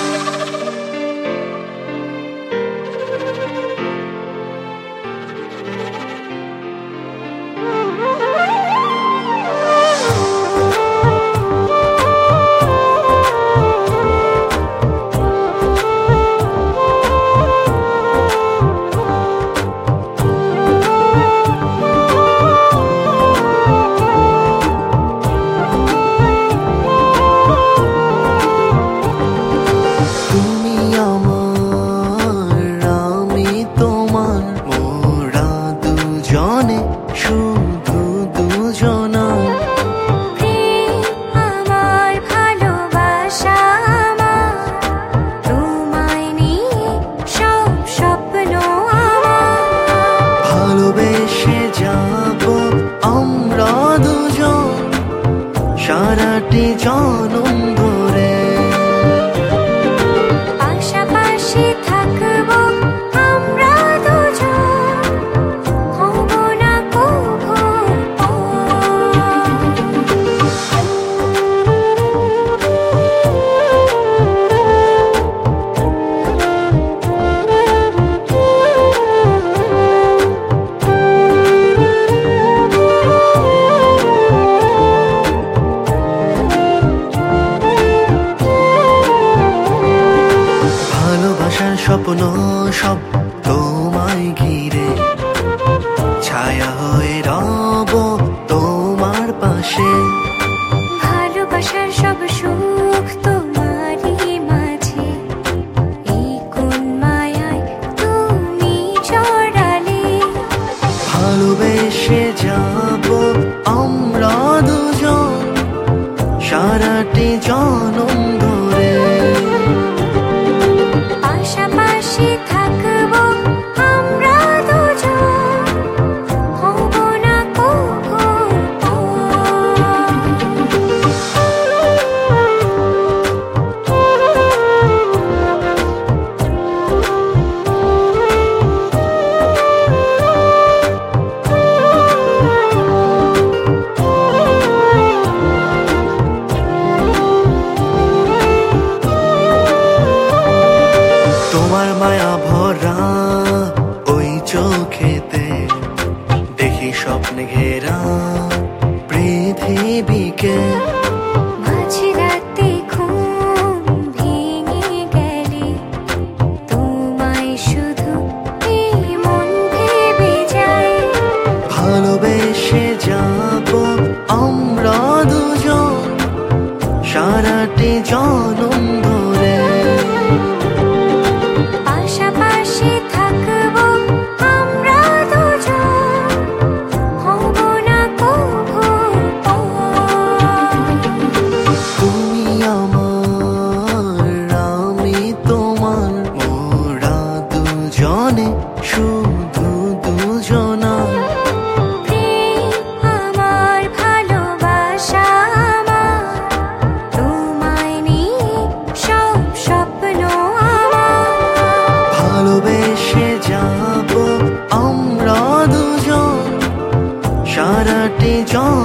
শুধু দুজনা প্রেম আমার ভালোবাসা আমার তোমায় নিয়ে সব স্বপ্ন আমার ভালোবেসে যাব আমরা দুজন সারাটি জনম ধরে পাশাপাশি থাকবো আমরা দুজন হব না কভু ভালোবাসার স্বপ্ন সব তোমায় ঘিরে ছায়া হয়ে রব তোমার পাশে ভালোবাসার সব সুখ তোমারই মাঝে এই কোন মায়ায় তুমি জড়ালে ভালোবেসে যাব আমরা দুজন সারাটি জনম ধরে পাশাপাশি থাকবো আমরা দুজন হব না কভু তোমার মায়া ভরা ওই চোখেতে দেখি স্বপ্নে ঘেরা পৃথিবীকে মাঝরাতে ঘুম ভেঙে গেলে তোমায় শুধু এই মন ভেবে যায় ভালোবেসে যাব আমরা দুজন সারাটি জনম ধরে পাশাপাশি থাকবো আমরা দুজন হব না কভু তুমি আমার আমি তোমার মোরা দুজনে শুধু দুজনা প্রেম আমার ভালোবাসা আমার তোমায় নিয়ে সব স্বপ্ন আমার ভালোবেসে যাব আমরা দুজন সারাটি জন